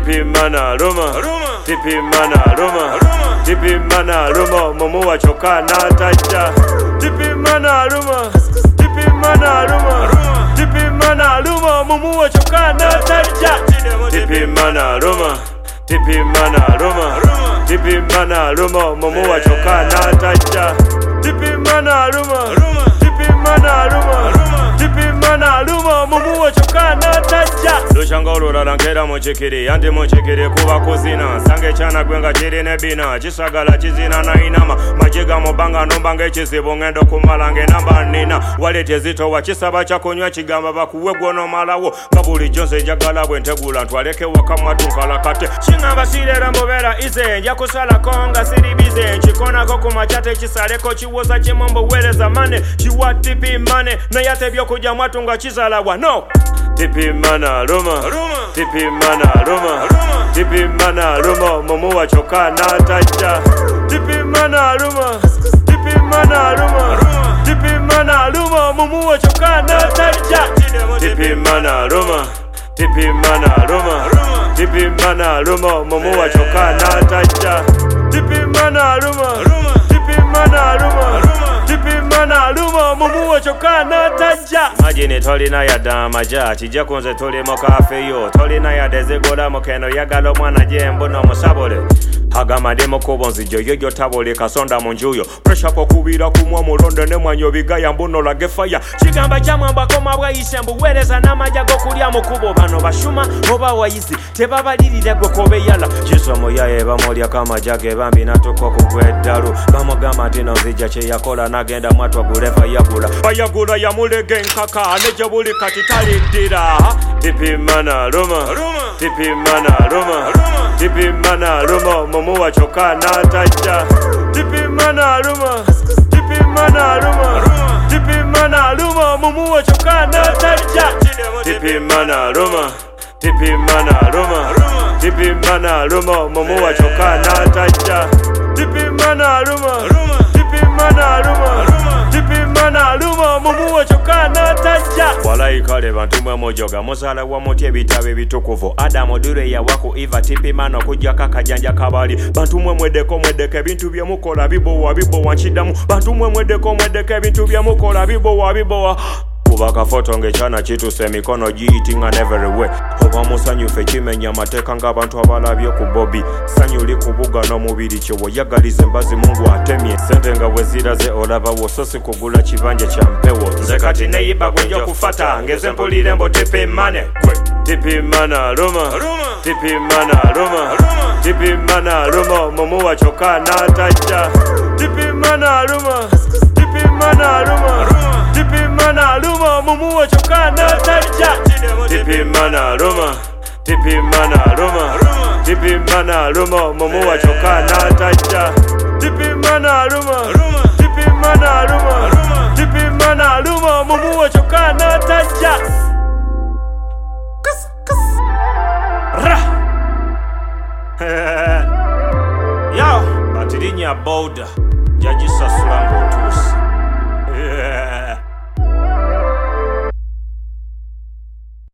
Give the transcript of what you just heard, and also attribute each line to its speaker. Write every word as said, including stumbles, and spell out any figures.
Speaker 1: Tipi mana Roma, tipi mana Roma, tipi mana Roma, mumu wa choka na taja. Tipi mana Roma, tipi mana Roma, tipi mana Roma, mumu wa choka na taja. Tipi mana Roma, tipi mana Roma, tipi mana Roma, mumu wa choka na taja. Tipi mana Roma, tipi mana Roma, tipi mana Roma, mumu wa choka na taja. Lushangolo rangera mochekere, yande mochekere kuba kuzina. Sange chana gwenga chiri nebina, chisagala chizina na inama. Majega mobanga nombanga chisibo ngendo kumalange namba nina. Walete zito wachisaba chakunywa chigamba bakuwe gwono malawo. Kabuli jonse jagala bwentegula ntwaleke wakama tunkala kate. Chingamba sire rambovera ize, yakusala konga siribize. Chikona koko machate chisaleko chiwoza chimombo weleza mane. Chiwa tipi mane, na yate byokuja mwatunga chizalawa no. Tipi mana Roma, tipi mana Roma, tipi mana Roma, mumu wa choka na taja. Tipi mana Roma, tipi mana Roma, tipi mana Roma, mumu wa choka na taja. Tipi mana Roma, tipi mana Roma, tipi mana Roma, mumu wa choka na taja. Tipi mana Roma, tipi mana Roma, tipi mana Roma, mumu wa choka na taja. Majine toli na ya damaja, chija kunze toli moka afeyo. Toli na ya dezegola mokeno ya galo mwana jembo na musabole. Hagama demo kubonzi joyo yo tabole kasonda monjuyo. Pressure po kubira kumwa mulonde ne mwanyo bigaya mbuno lage fire. Chigamba chama bakoma bwa isembu wereza namaja go kulya mukubo bano bashuma oba wayizi tebaba lirire gwe kobe yala. Chisomo yaye bamolya kama jage bambi natuko kugwedalu. Bamogama dino zija che yakola nagenda mwatwa gulefa yagula. Bayagula ya mulege nkaka neje buli katitali dira. Tipi mana Roma, tipi mana Roma, tipi mana Roma, mumu wa choka na taja. Tipi mana Roma, tipi mana Roma, tipi mana Roma, mumu wa choka na taja. Tipi mana Roma, tipi mana Roma, tipi mana Roma, mumu wa choka na taja. Tipi mana Roma, tipi mana Roma, tipi mana Roma, mumu wa choka na taja. Walai kale bantu mwe mojoga musala wa mutye bitabe bitukuvu. Adamo dure ya wako iva tipi mana kujja kakajanja kabali. Bantu mwe mwedeko mwedeke bintu bye mukola bibowa bibowa nchidamu. Bantu mwe mwedeko mwedeke bintu bye mukola bibowa bibowa. Kubaka foto ngechana chitu semikono jiitinga everywhere. Oba musanyu fe chimenya mateka ng'abantu abalabye ku Bobby. Sanyu likubuga no mubiri kyewo yagalize mbazi Mungu atemye. Sente nga weziraze olaba wososi kugula kibanje kya mpewo. Nze kati neyiba gwenja kufata ngeze mpulire mbo tipi mane. Tipi mana Roma, tipi mana Roma, tipi mana Roma, mumu wa choka na taja. Tipi mana Roma, tipi mana Roma, tipi mana Roma, mumu wa choka na taja. Tipi mana Roma, tipi mana Roma, tipi mana Roma, mumu wa choka na taja. Tipi mana Roma, tipi mana Roma, tipi mana Roma, mumu wa choka na taja. Yo, batirinya boda, jaji sasulango tusi.